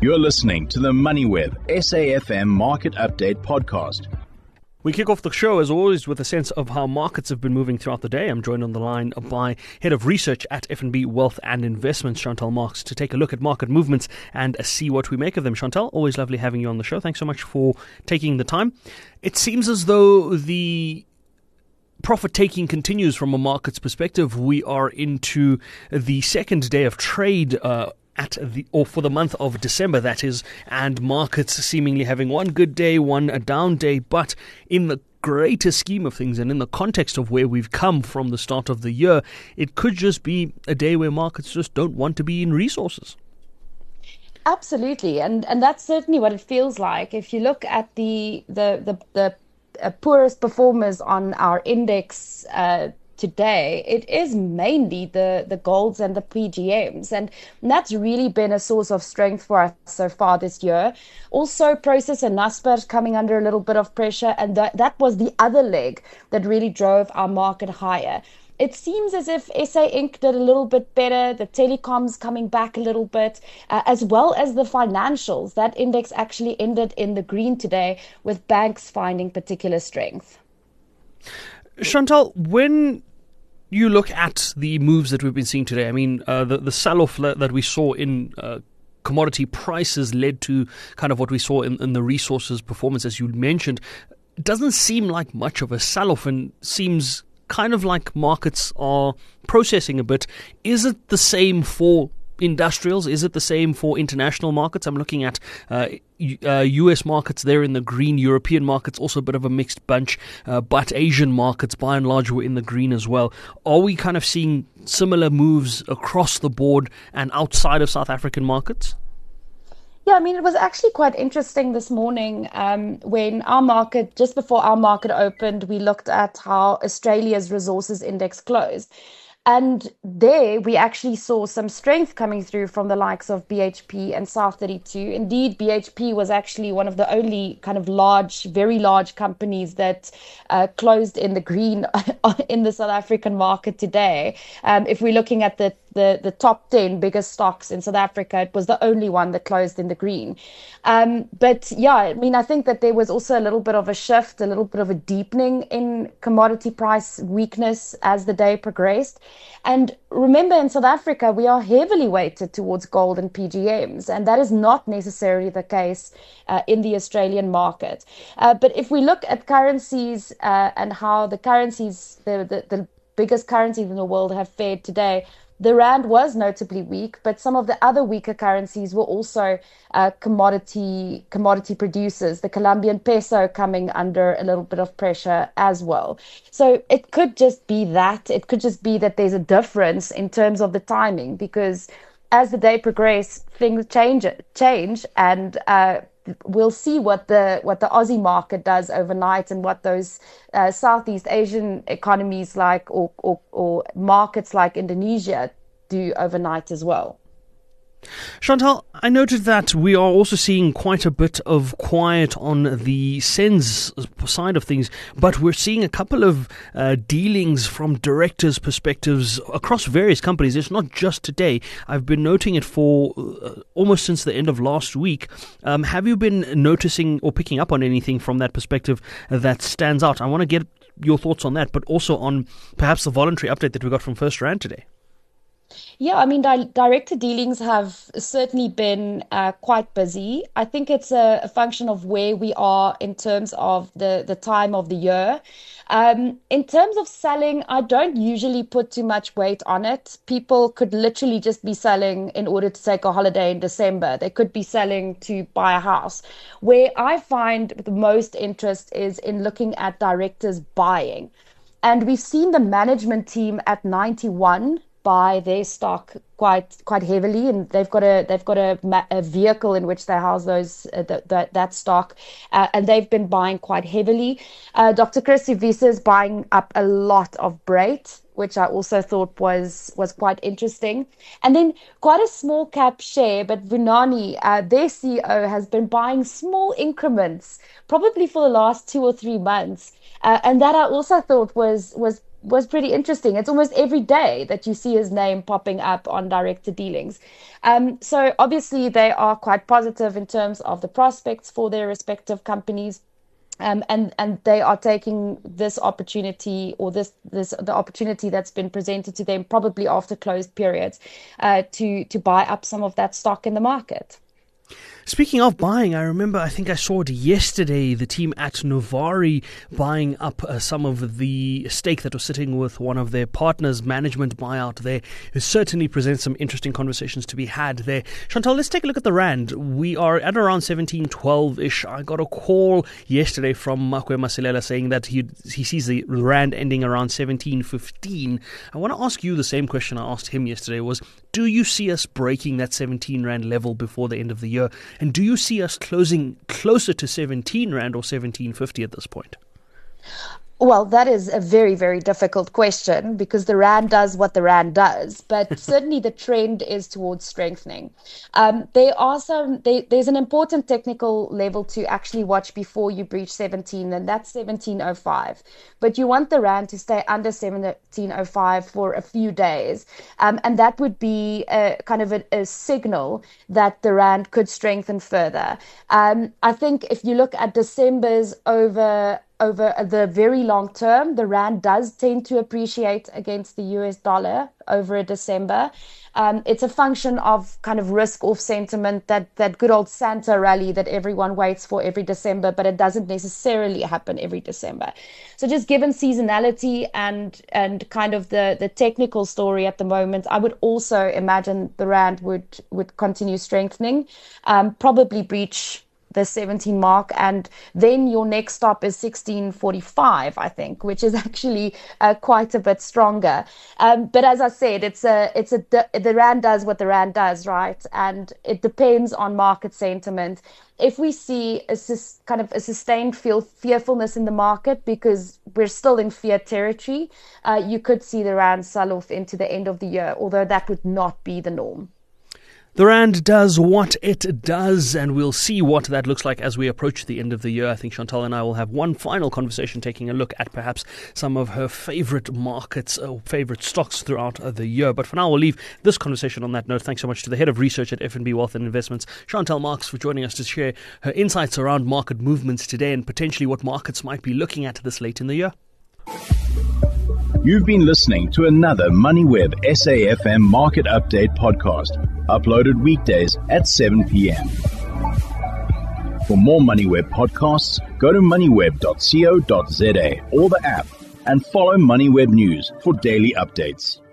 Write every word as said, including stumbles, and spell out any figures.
You're listening to the MoneyWeb S A F M Market Update Podcast. We kick off the show, as always, with a sense of how markets have been moving throughout the day. I'm joined on the line by Head of Research at F N B Wealth and Investments, Chantal Marx, to take a look at market movements and see what we make of them. Chantal, always lovely having you on the show. Thanks so much for taking the time. It seems as though the profit-taking continues from a market's perspective. We are into the second day of trade uh at the or for the month of December, that is, and markets seemingly having one good day, one a down day, but in the greater scheme of things and in the context of where we've come from the start of the year, it could just be a day where markets just don't want to be in resources. Absolutely, and and that's certainly what it feels like. If you look at the the the, the uh, poorest performers on our index uh today, it is mainly the, the golds and the P G Ms. And that's really been a source of strength for us so far this year. Also, Prosus and Naspers coming under a little bit of pressure. And that, that was the other leg that really drove our market higher. It seems as if S A Inc did a little bit better, the telecoms coming back a little bit, uh, as well as the financials. That index actually ended in the green today, with banks finding particular strength. Chantal, when you look at the moves that we've been seeing today, I mean, uh, the, the sell-off that we saw in uh, commodity prices led to kind of what we saw in, in the resources performance, as you mentioned. It doesn't seem like much of a sell-off and seems kind of like markets are processing a bit. Is it the same for industrials? Is it the same for international markets? I'm looking at uh, uh, U S markets there in the green, European markets also a bit of a mixed bunch, uh, but Asian markets by and large were in the green as well. Are we kind of seeing similar moves across the board and outside of South African markets? Yeah, I mean, it was actually quite interesting this morning um, when our market, just before our market opened, we looked at how Australia's resources index closed. And there we actually saw some strength coming through from the likes of B H P and South thirty-two. Indeed, B H P was actually one of the only kind of large, very large companies that uh, closed in the green in the South African market today. Um, if we're looking at the, the, the top ten biggest stocks in South Africa, it was the only one that closed in the green. Um, but yeah, I mean, I think that there was also a little bit of a shift, a little bit of a deepening in commodity price weakness as the day progressed. And remember, in South Africa, we are heavily weighted towards gold and P G Ms, and that is not necessarily the case uh, in the Australian market. Uh, but if we look at currencies uh, and how the currencies, the, the, the biggest currencies in the world have fared today, the rand was notably weak, but some of the other weaker currencies were also uh, commodity commodity producers. The Colombian peso coming under a little bit of pressure as well. So it could just be that. It could just be that there's a difference in terms of the timing, because as the day progressed, things change, change and uh, we'll see what the what the Aussie market does overnight and what those uh, Southeast Asian economies like or, or or markets like Indonesia do overnight as well. Chantal, I noted that we are also seeing quite a bit of quiet on the sends side of things, but we're seeing a couple of uh, dealings from directors' perspectives across various companies. It's not just today. I've been noting it for uh, almost since the end of last week. Um, have you been noticing or picking up on anything from that perspective that stands out? I want to get your thoughts on that, but also on perhaps the voluntary update that we got from First Rand today. Yeah, I mean, di- director dealings have certainly been uh, quite busy. I think it's a, a function of where we are in terms of the, the time of the year. Um, in terms of selling, I don't usually put too much weight on it. People could literally just be selling in order to take a holiday in December. They could be selling to buy a house. Where I find the most interest is in looking at directors buying. And we've seen the management team at ninety-one buy their stock quite quite heavily, and they've got a they've got a, a vehicle in which they house those uh, that, that that stock, uh, and they've been buying quite heavily. Uh, Doctor Chris Sivisa is buying up a lot of Brait, which I also thought was was quite interesting. And then quite a small cap share, but Vunani, uh, their C E O, has been buying small increments, probably for the last two or three months, uh, and that I also thought was was was pretty interesting. It's almost every day that you see his name popping up on director dealings. Um, so obviously they are quite positive in terms of the prospects for their respective companies. Um, and and they are taking this opportunity or this this the opportunity that's been presented to them probably after closed periods uh, to to buy up some of that stock in the market. Speaking of buying, I remember, I think I saw it yesterday, the team at Novari buying up uh, some of the stake that was sitting with one of their partners, management buyout there. It certainly presents some interesting conversations to be had there. Chantal, let's take a look at the Rand. We are at around seventeen twelve-ish. I got a call yesterday from Makwe Masilela saying that he he sees the Rand ending around seventeen fifteen. I want to ask you the same question I asked him yesterday was, do you see us breaking that seventeen Rand level before the end of the year? And do you see us closing closer to seventeen Rand or seventeen fifty at this point? Well, that is a very, very difficult question because the Rand does what the Rand does, but certainly the trend is towards strengthening. Um, there are some, they, there's an important technical level to actually watch before you breach seventeen, and that's seventeen oh five. But you want the Rand to stay under seventeen oh five for a few days, um, and that would be a, kind of a, a signal that the Rand could strengthen further. Um, I think if you look at December's over Over the very long term, the Rand does tend to appreciate against the U S dollar over a December. Um, it's a function of kind of risk-off sentiment, that, that good old Santa rally that everyone waits for every December, but it doesn't necessarily happen every December. So just given seasonality and and kind of the, the technical story at the moment, I would also imagine the Rand would, would continue strengthening, um, probably breach the seventeen mark, and then your next stop is sixteen forty-five, I think, which is actually uh, quite a bit stronger. Um, but as I said, it's a it's a the Rand does what the Rand does, right? And it depends on market sentiment. If we see a sus- kind of a sustained feel fearfulness in the market because we're still in fear territory, uh, you could see the Rand sell off into the end of the year, although that would not be the norm. The Rand does what it does, and we'll see what that looks like as we approach the end of the year. I think Chantal and I will have one final conversation taking a look at perhaps some of her favourite markets or favourite stocks throughout the year. But for now, we'll leave this conversation on that note. Thanks so much to the Head of Research at F N B Wealth and Investments, Chantal Marx, for joining us to share her insights around market movements today and potentially what markets might be looking at this late in the year. You've been listening to another MoneyWeb S A F M Market Update podcast, uploaded weekdays at seven p.m. For more MoneyWeb podcasts, go to moneyweb dot co dot za or the app, and follow MoneyWeb News for daily updates.